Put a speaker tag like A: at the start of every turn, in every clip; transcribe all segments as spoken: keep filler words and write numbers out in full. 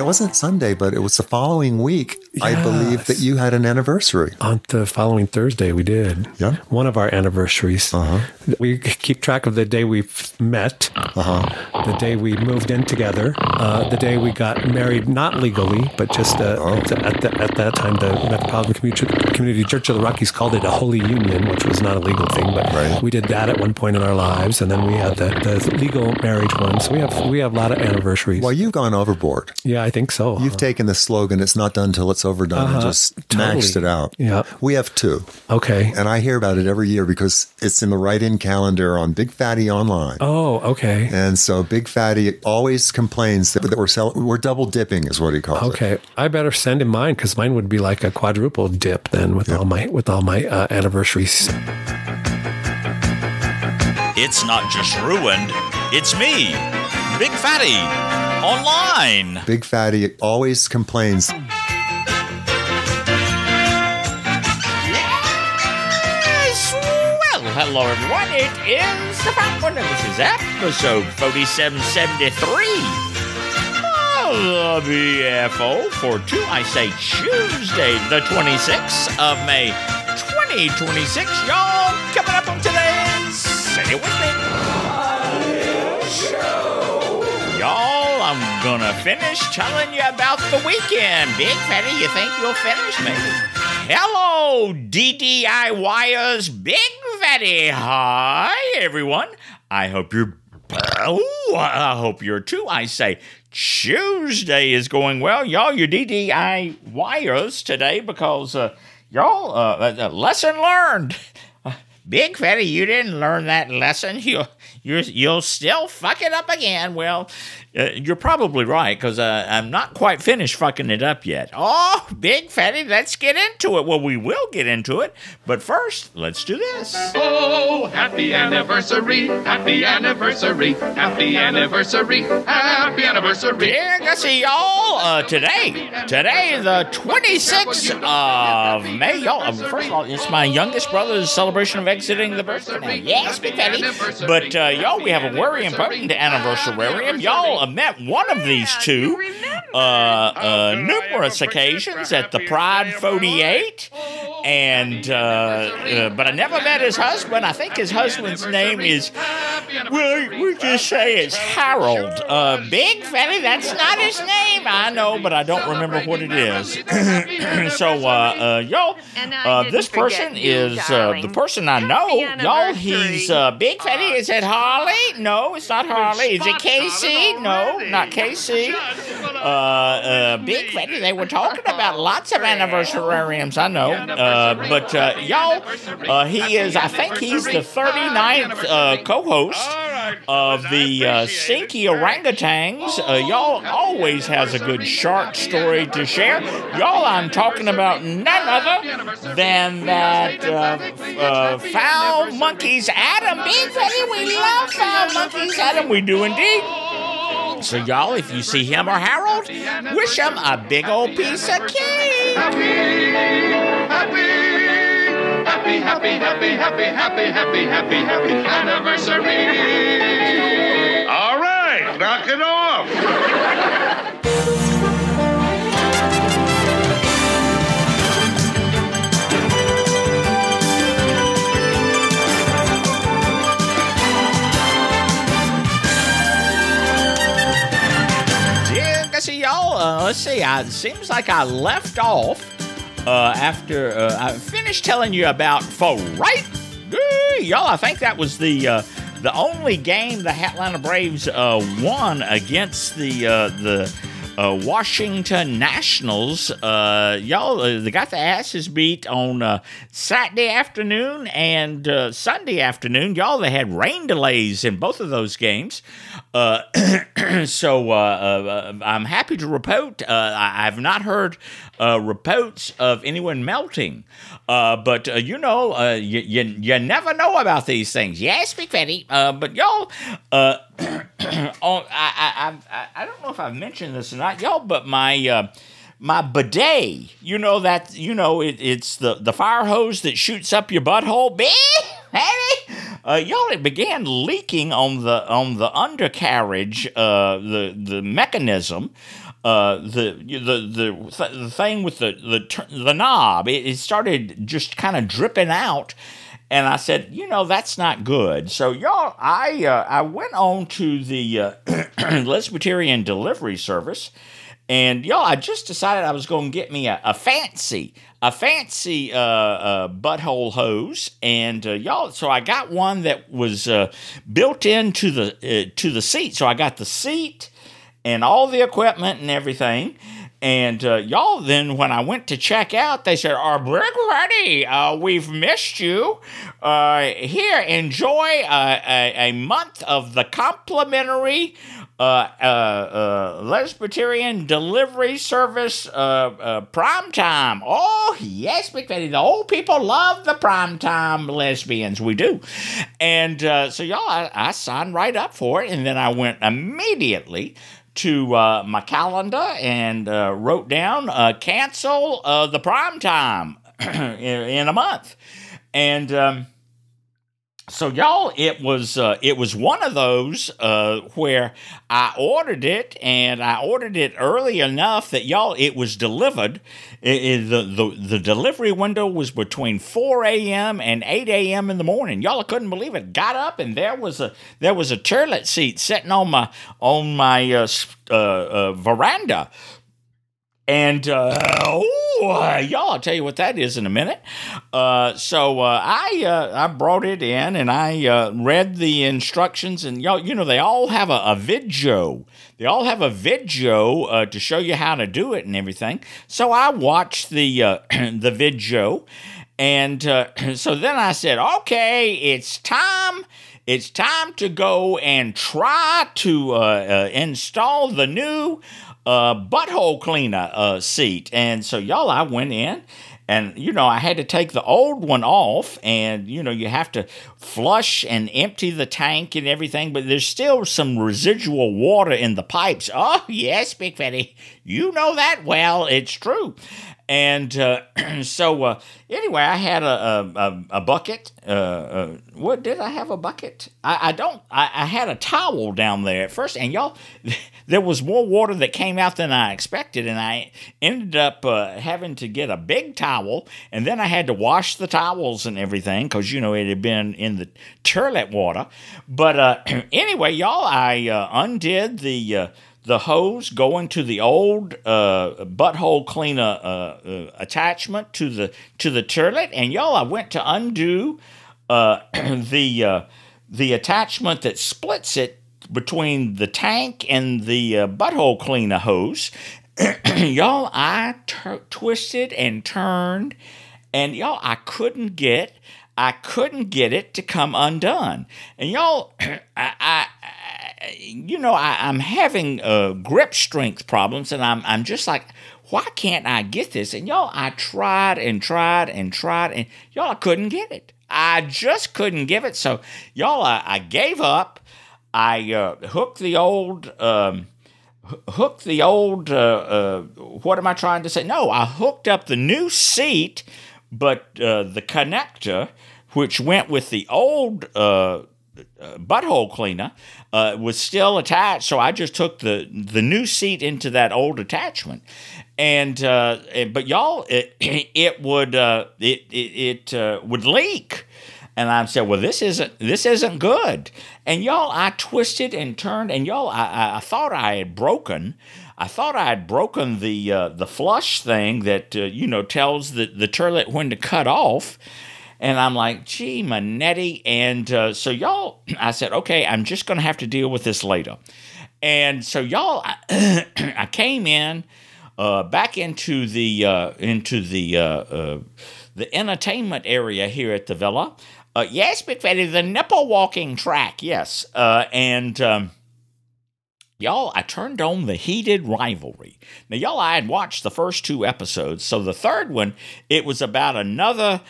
A: wasn't Sunday, but it was the following week. Yes. I believe that you had an anniversary.
B: On the following Thursday, we did.
A: Yeah.
B: One of our anniversaries.
A: Uh-huh.
B: We keep track of the day we met,
A: uh-huh.
B: the day we moved in together, uh, the day we got married, not legally, but just uh,
A: oh.
B: at, the, at that time, the Metropolitan Community Church of the Rockies called it a holy union, which was not a legal thing, but
A: right.
B: we did that at one point in our lives, and then we had the, the legal marriage one. So we have we have a lot of anniversaries.
A: Well, you've gone overboard.
B: Yeah, I think so.
A: You've uh-huh. taken the slogan, it's not done till it's overdone, uh-huh. and just totally. maxed it out.
B: Yeah.
A: We have two.
B: Okay.
A: And I hear about it every year because it's in the write-in calendar on Big Fatty Online.
B: Oh, okay.
A: And so Big Fatty always complains that, that we're selling, we're double dipping is what he calls
B: okay.
A: it.
B: Okay. I better send him mine because mine would be like a quadruple dip then with yep. all my with all my uh, anniversaries.
C: It's not just ruined, it's me, Big Fatty, online.
A: Big Fatty always complains.
C: Yes, well, hello everyone, it is the Fat One, and this is episode forty-seven seventy-three. Oh, the B F O for two, I say Tuesday, the twenty-sixth of May, twenty twenty-six. Y'all, coming up on today's Say It With Me Show. Y'all, I'm gonna finish telling you about the weekend. Big Fatty, you think you'll finish me? Hello, D D I Yers, Big Fatty. Hi, everyone. I hope you're... Oh, I hope you're too, I say. Tuesday is going well. Y'all, your D D I Yers today because, uh, y'all, uh, uh, lesson learned. Uh, Big Fatty, you didn't learn that lesson. You, you're, you'll still fuck it up again. Well, uh, you're probably right because uh, I'm not quite finished fucking it up yet. Oh, Big Fatty, let's get into it. Well, we will get into it, but first, let's do this.
D: Oh, happy anniversary, happy anniversary, happy anniversary, happy anniversary.
C: Yeah, I see y'all uh, today. Today, the twenty-sixth of May. Y'all, uh, first of all, it's my youngest brother's celebration of exiting the birth canal. Yes, Big Fatty. But, uh, y'all, we have a very important anniversary. Y'all uh, met one of these two uh, uh, numerous occasions at the Pride forty-eight. And, uh, uh, but I never met his husband. I think his husband's name is, well, we just say it's Harold. Uh, Big Fatty, that's not his name. I know, but I don't remember what it is. So, uh, uh, y'all, uh, this person is, uh, the person I know. Y'all, he's, uh, Big Fatty. Is it Harley? No, it's not Harley. Is it Casey? No, not Casey. Uh, uh, Big Fatty, they were talking about lots of anniversariums, I know. Uh, but, uh, y'all, uh, he is, I think he's the thirty-ninth uh, co-host of the uh, Stinky Orangutans. Uh, y'all always has a good shark story to share. Y'all, I'm talking about none other than that uh, uh, Foul Monkeys Adam. Big Fatty, we love Foul Monkeys Adam. We do indeed. So, y'all, if you see him or Harold, wish him a big old piece of cake.
D: Happy, happy, happy, happy, happy, happy, happy, happy, happy, happy anniversary.
E: All right, knock it off.
C: See, y'all, uh, let's see, uh, it seems like I left off uh, after uh, I finished telling you about for right, uh, y'all, I think that was the uh, the only game the Atlanta Braves uh, won against the uh, the uh, Washington Nationals. Uh, y'all, uh, they got the asses beat on uh, Saturday afternoon and uh, Sunday afternoon. Y'all, they had rain delays in both of those games. Uh, so uh, uh, I'm happy to report. Uh, I have not heard uh, reports of anyone melting, uh, but uh, you know, uh, you, you you never know about these things. Yes, Big Fatty. Uh, but y'all, uh, on, I, I I I don't know if I've mentioned this or not, y'all, but my uh, my bidet. You know that you know it, it's the the fire hose that shoots up your butthole. Big Fatty. Uh, y'all, it began leaking on the on the undercarriage, uh, the the mechanism, uh, the the the the thing with the the the knob, it, it started just kind of dripping out. And I said, you know, that's not good. So, y'all, I uh, I went on to the uh, Lesbiterian delivery service, and y'all, I just decided I was going to get me a, a fancy, a fancy uh, uh, butthole hose, and uh, y'all, so I got one that was uh, built into the uh, to the seat. So I got the seat and all the equipment and everything. And uh, y'all, then when I went to check out, they said, "Our Big Ready, uh, we've missed you. Uh, here, enjoy uh, a, a month of the complimentary uh, uh, uh, Lesbiterian delivery service uh, uh, prime time." Oh, yes, Big Betty, the old people love the prime time lesbians. We do. And uh, so, y'all, I, I signed right up for it, and then I went immediately to uh, my calendar and uh, wrote down uh, cancel uh, the prime time in, in a month. And um, so, y'all, it was uh, it was one of those uh, where I ordered it, and I ordered it early enough that, y'all, it was delivered. It, it, the, the the delivery window was between four a.m. and eight a.m. in the morning. Y'all, I couldn't believe it. Got up, and there was a there was a toilet seat sitting on my on my uh, uh, uh, veranda. And, uh, oh, y'all, I'll tell you what that is in a minute. Uh, so uh, I uh, I brought it in, and I uh, read the instructions, and y'all, you know, they all have a, a video. They all have a video uh, to show you how to do it and everything. So I watched the uh, the video, and uh, so then I said, okay, it's time. It's time to go and try to uh, uh, install the new Uh, butthole cleaner uh, seat. And so, y'all, I went in, and, you know, I had to take the old one off, and, you know, you have to flush and empty the tank and everything, but there's still some residual water in the pipes. Oh, yes, Big Fatty, you know that well. It's true. And uh, so, uh, anyway, I had a a, a bucket. Uh, uh, what did I have a bucket? I, I don't. I, I had a towel down there at first, and y'all, there was more water that came out than I expected, and I ended up uh, having to get a big towel, and then I had to wash the towels and everything because, you know, it had been in the toilet water. But uh, anyway, y'all, I uh, undid the. Uh, the hose going to the old uh, butthole cleaner uh, uh, attachment to the to the toilet, and y'all, I went to undo uh, the uh, the attachment that splits it between the tank and the uh, butthole cleaner hose. Y'all, I t- twisted and turned, and y'all, I couldn't get I couldn't get it to come undone, and y'all, I. I You know, I, I'm having uh, grip strength problems, and I'm I'm just like, why can't I get this? And y'all, I tried and tried and tried, and y'all, I couldn't get it. I just couldn't give it. So, y'all, I, I gave up. I uh, hooked the old, um, hooked the old. Uh, uh, what am I trying to say? No, I hooked up the new seat, but uh, the connector, which went with the old. Uh, Uh, butthole cleaner uh, was still attached, so I just took the the new seat into that old attachment, and uh, but y'all, it it would uh, it it, it uh, would leak, and I said, well, this isn't this isn't good, and y'all, I twisted and turned, and y'all, I I thought I had broken. I thought I had broken the uh, the flush thing that uh, you know tells the the toilet when to cut off. And I'm like, gee, Manetti. And uh, so, y'all, I said, okay, I'm just going to have to deal with this later. And so, y'all, I, I came in uh, back into the uh, into the uh, uh, the entertainment area here at the villa. Uh, yes, Big Fatty, the nipple walking track, yes. Uh, and um, y'all, I turned on the Heated Rivalry. Now, y'all, I had watched the first two episodes, so the third one, it was about another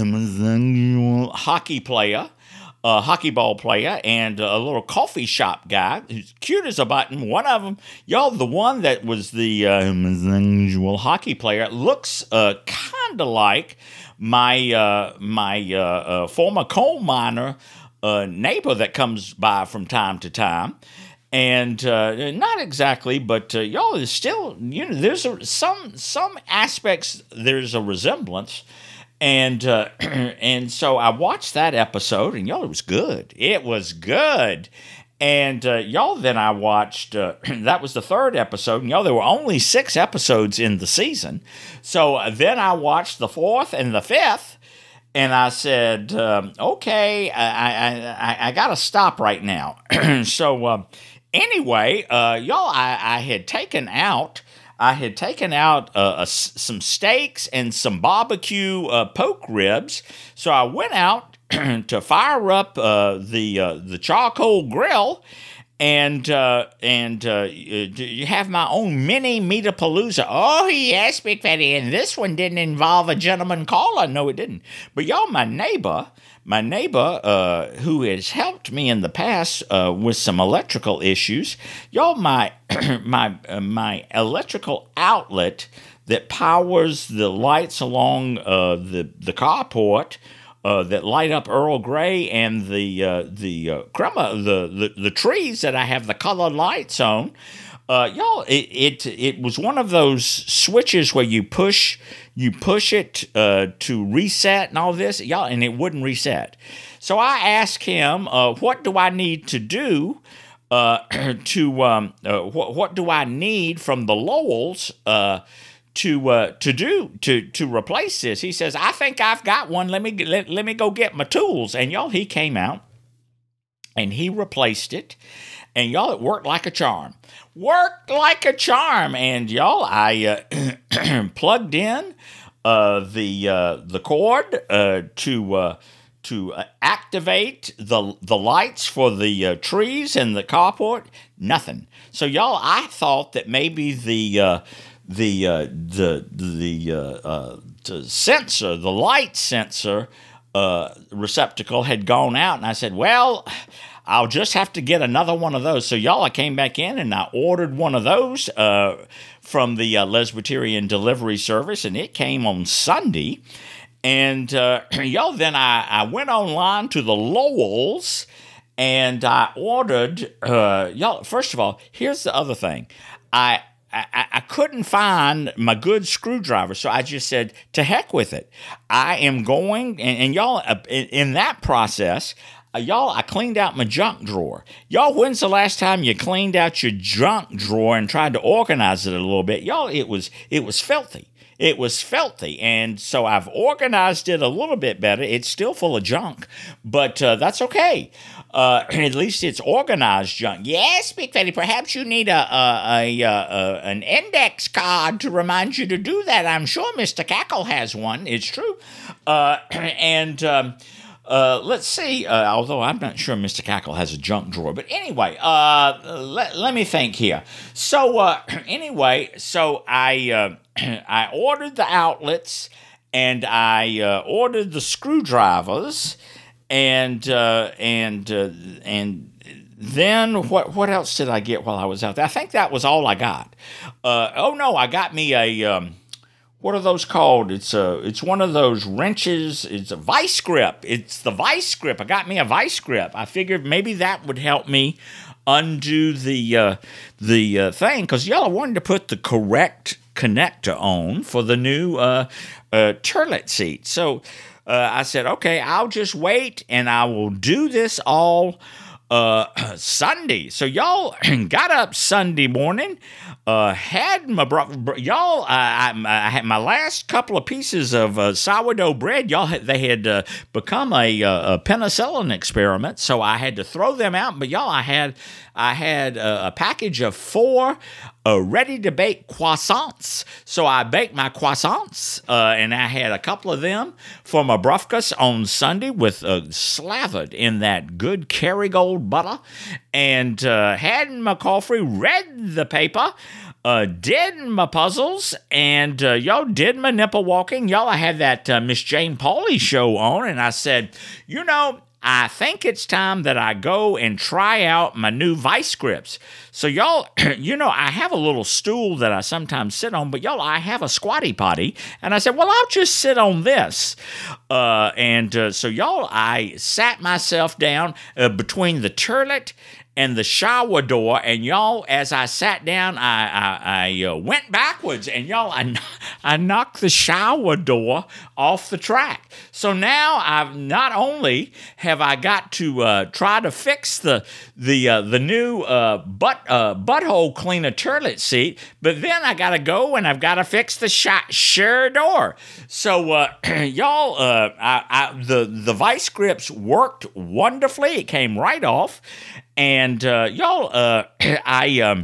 C: hockey player, a hockey ball player, and a little coffee shop guy who's cute as a button. One of them, y'all, the one that was the uh, hockey player, looks uh, kind of like my uh, my uh, uh, former coal miner uh, neighbor that comes by from time to time. And uh, not exactly, but uh, y'all is still, you know, there's a, some some aspects, there's a resemblance. And uh, and so I watched that episode, and y'all, it was good. It was good. And uh, y'all, then I watched, uh, that was the third episode, and y'all, there were only six episodes in the season. So uh, then I watched the fourth and the fifth, and I said, um, okay, I, I, I, I got to stop right now. so uh, anyway, uh, y'all, I, I had taken out, I had taken out uh, a, some steaks and some barbecue uh, poke ribs. So I went out to fire up uh, the uh, the charcoal grill, and uh, and uh, you have my own mini Meatapalooza. Oh yes, Big Fatty, and this one didn't involve a gentleman caller. No, it didn't. But y'all, my neighbor, my neighbor uh, who has helped me in the past uh, with some electrical issues. Y'all, my my uh, my electrical outlet that powers the lights along uh, the the carport. Uh, that light up Earl Grey and the uh, the uh, crema, the, the the trees that I have the colored lights on. Uh, y'all, it, it it was one of those switches where you push you push it uh, to reset and all this, y'all, and it wouldn't reset. So I asked him, uh, what do I need to do uh, to um, uh, what what do I need from the Lowells? Uh, to uh, to do to to replace this. He says, I think I've got one. Let me let, let me go get my tools. And y'all, he came out and he replaced it. And y'all, it worked like a charm. Worked like a charm. And y'all, I uh, plugged in uh, the uh, the cord uh, to uh, to uh, activate the the lights for the uh, trees and the carport. Nothing. So y'all, I thought that maybe the uh, the uh, the the, uh, uh, the sensor, the light sensor uh, receptacle had gone out, and I said, well, I'll just have to get another one of those. So y'all, I came back in and I ordered one of those uh, from the uh, Lesbiterian Delivery Service, and it came on Sunday. And uh, y'all, then I, I went online to the Lowells, and I ordered, uh, y'all, first of all, here's the other thing. I I, I couldn't find my good screwdriver, so I just said, to heck with it. I am going, and, and y'all, uh, in, in that process, uh, y'all, I cleaned out my junk drawer. Y'all, when's the last time you cleaned out your junk drawer and tried to organize it a little bit? Y'all, it was it was filthy. It was filthy, and so I've organized it a little bit better. It's still full of junk, but uh, that's okay. Uh, at least it's organized junk. Yes, Big Fatty, perhaps you need a, a, a, a an index card to remind you to do that. I'm sure Mister Cackle has one. It's true. Uh, and um, uh, let's see, uh, although I'm not sure Mister Cackle has a junk drawer. But anyway, uh, let, let me think here. So uh, anyway, so I... Uh, I ordered the outlets, and I uh, ordered the screwdrivers, and uh, and uh, and then what what else did I get while I was out there? I think that was all I got. Uh, oh no, I got me a um, what are those called? It's a it's one of those wrenches. It's a vice grip. It's the vice grip. I got me a vice grip. I figured maybe that would help me undo the uh, the uh, thing, because y'all wanted to put the correct connector on for the new uh, uh, turlet seat. So uh, I said, okay, I'll just wait, and I will do this all uh, Sunday. So y'all got up Sunday morning, uh, had my bro- bro- y'all. I, I, I had my last couple of pieces of uh, sourdough bread. Y'all, had, they had uh, become a, a penicillin experiment, so I had to throw them out. But y'all, I had I had a, a package of four uh, ready-to-bake croissants. So I baked my croissants, uh, and I had a couple of them for my brufkas on Sunday with uh, slathered in that good Kerrygold butter, and uh, had my coffee, read the paper, uh, did my puzzles, and uh, y'all did my nipple walking. Y'all, I had that uh, Miss Jane Pauley show on, and I said, you know, I think it's time that I go and try out my new vice grips. So y'all, you know, I have a little stool that I sometimes sit on, but y'all, I have a squatty potty. And I said, well, I'll just sit on this. Uh, and uh, so, y'all, I sat myself down uh, between the turlet and the shower door, and y'all, as I sat down, I I, I uh, went backwards, and y'all, I, I knocked the shower door off the track. So now I've not only have I got to uh, try to fix the the uh, the new uh, butt uh, butthole cleaner toilet seat, but then I got to go and I've got to fix the sh- shower door. So uh, y'all, uh, I, I, the the vice grips worked wonderfully. It came right off. And uh, y'all, uh, I um,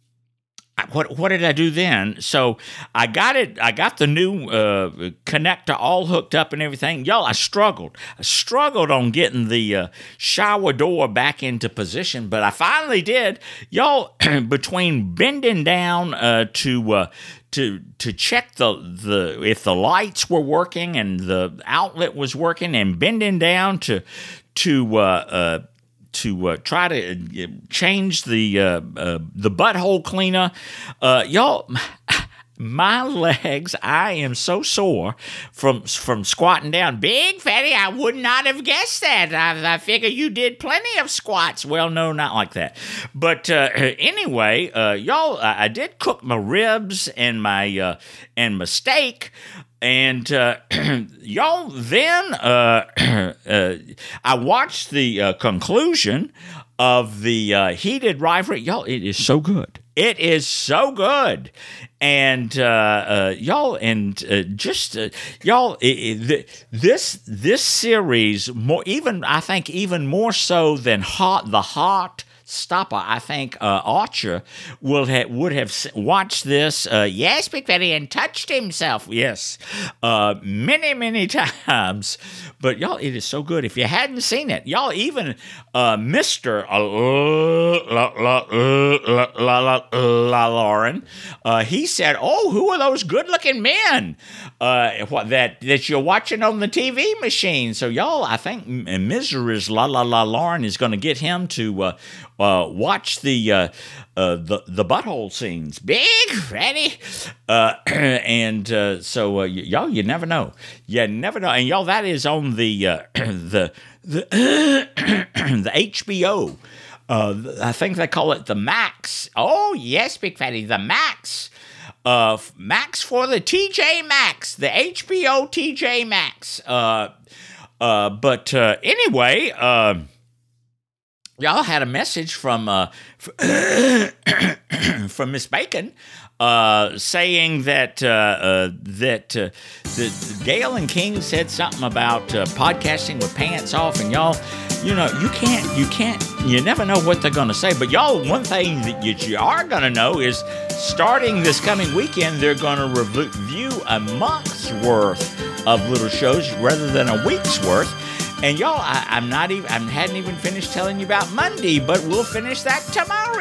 C: what what did I do then? So I got it. I got the new uh, connector all hooked up and everything. Y'all, I struggled. I struggled on getting the uh, shower door back into position, but I finally did. Y'all, between bending down uh, to uh, to to check the the if the lights were working and the outlet was working, and bending down to to uh, uh, to uh, try to uh, change the uh, uh, the butthole cleaner, uh, y'all. My legs, I am so sore from from squatting down. Big Fatty, I would not have guessed that. I, I figure you did plenty of squats. Well, no, not like that. But uh, anyway, uh, y'all, I, I did cook my ribs and my uh, and my steak. And uh, y'all, then uh, uh, I watched the uh, conclusion of the uh, heated rivalry. Y'all, it is so good. It is so good. And uh, uh, y'all, and uh, just uh, y'all, it, it, this this series, more even I think even more so than hot the hot. Stopper, I think uh, Archer will ha- would have watched this, uh, yes, Big Fatty, and touched himself, yes, uh, many, many times. But, y'all, it is so good. If you hadn't seen it, y'all, even uh, Mister Uh, la, la, uh, la, la, la, la, Lauren, uh, he said, oh, who are those good-looking men uh, what, that, that you're watching on the T V machine? So, y'all, I think Misery's La La La Lauren is going to get him to uh, Uh, watch the uh, uh, the the butthole scenes, Big Fatty, uh, and uh, so uh, y- y'all, you never know, you never know, and y'all, that is on the uh, the the the H B O. Uh, I think they call it the Max. Oh yes, Big Fatty, the Max. Uh, Max for the T J Maxx, the H B O T J Maxx. Uh, uh, but uh, anyway. Uh, Y'all had a message from uh, from Miss Bacon uh, saying that uh, uh, that uh, that Gail and King said something about uh, podcasting with pants off, and y'all, you know, you can't, you can't, you never know what they're gonna say. But y'all, one thing that you, you are gonna know is starting this coming weekend, they're gonna review a month's worth of little shows rather than a week's worth. And y'all, I, I'm not even, I hadn't even finished telling you about Monday, but we'll finish that tomorrow.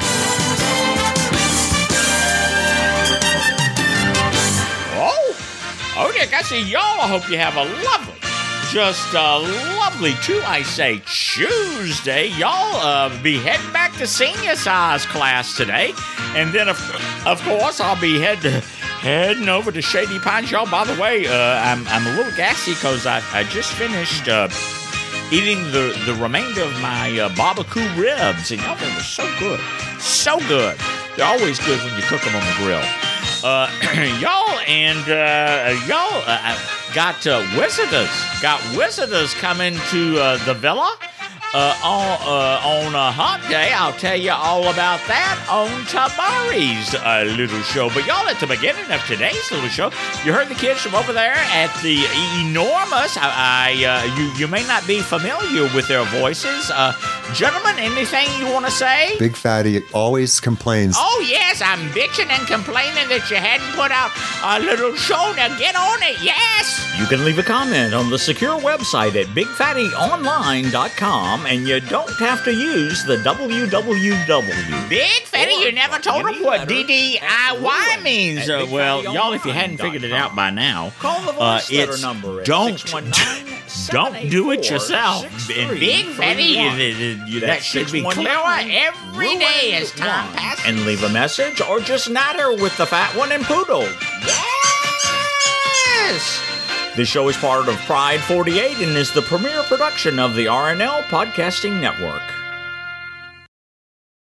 C: Oh, oh, Dick, I see y'all. I hope you have a lovely, just a lovely, too, I say, Tuesday. Y'all uh, be heading back to senior size class today. And then, of, of course, I'll be heading Heading over to Shady Pines. Y'all, by the way, uh, I'm I'm a little gassy because I, I just finished uh, eating the, the remainder of my uh, barbecue ribs. And y'all, they were so good. So good. They're always good when you cook them on the grill. Uh, y'all, and uh, y'all uh, got uh, visitors. Got visitors coming to uh, the villa. Uh, on, uh, on a hot day. I'll tell you all about that on tomorrow's uh, little show. But y'all, at the beginning of today's little show, you heard the kids from over there at the enormous, I, I uh, you, you may not be familiar with their voices. Uh, gentlemen, anything you want to say?
A: Big Fatty always complains.
C: Oh, yes, I'm bitching and complaining that you hadn't put out a little show. Now get on it, yes!
F: You can leave a comment on the secure website at big fatty online dot com, and you don't have to use the w w w.
C: Big Fatty, you never told them what D D I Y means. Uh, well, y'all, if you hadn't figured it out by now,
F: call the
C: uh,
F: voice letter
C: it's
F: number at
C: don't,
F: six one nine,
C: don't do it yourself. And Big Fatty, you, you, that should be clearer every day as time passes.
F: And leave a message or just natter with the fat one and poodle.
C: Yes!
F: This show is part of Pride forty-eight and is the premier production of the R N L Podcasting Network.